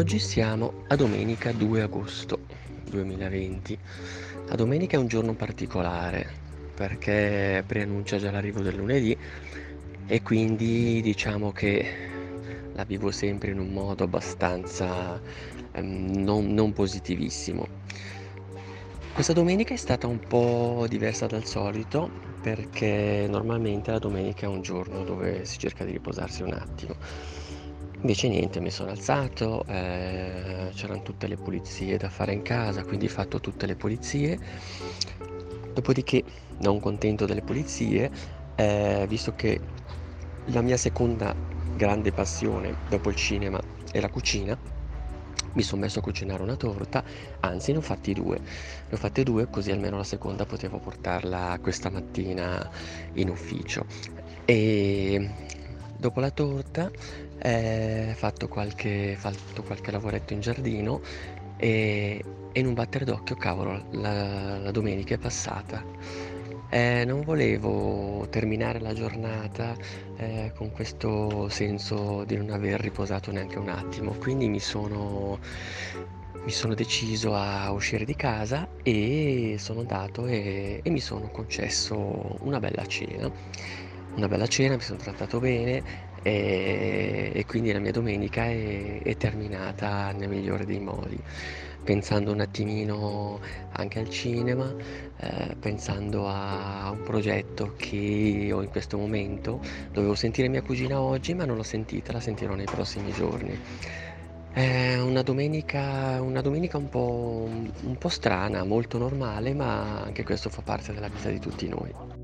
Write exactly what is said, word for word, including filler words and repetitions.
Oggi siamo a domenica due agosto duemilaventi. La domenica è un giorno particolare perché preannuncia già l'arrivo del lunedì e quindi diciamo che la vivo sempre in un modo abbastanza ehm, non, non positivissimo. Questa domenica è stata un po' diversa dal solito perché normalmente la domenica è un giorno dove si cerca di riposarsi un attimo. Invece niente, mi sono alzato, eh, c'erano tutte le pulizie da fare in casa, quindi ho fatto tutte le pulizie. Dopodiché, non contento delle pulizie, eh, visto che la mia seconda grande passione dopo il cinema è la cucina, mi son messo a cucinare una torta, anzi ne ho fatti due. Ne ho fatte due così almeno la seconda potevo portarla questa mattina in ufficio. E dopo la torta, ehm, fatto qualche fatto qualche lavoretto in giardino e e in un batter d'occhio, cavolo, la la domenica è passata. Ehm, non volevo terminare la giornata, ehm, con questo senso di non aver riposato neanche un attimo, quindi mi sono mi sono deciso a uscire di casa e sono andato e e mi sono concesso una bella cena. Una bella cena, mi son trattato bene, ehm, e quindi la mia domenica è è terminata nel migliore dei modi. Pensando un attimino anche al cinema, ehm, pensando a un progetto che ho in questo momento. Dovevo sentire mia cugina oggi, ma non l'ho sentita, la sentirò nei prossimi giorni. È una domenica una domenica un po' un po' strana, molto normale, ma anche questo fa parte della vita di tutti noi.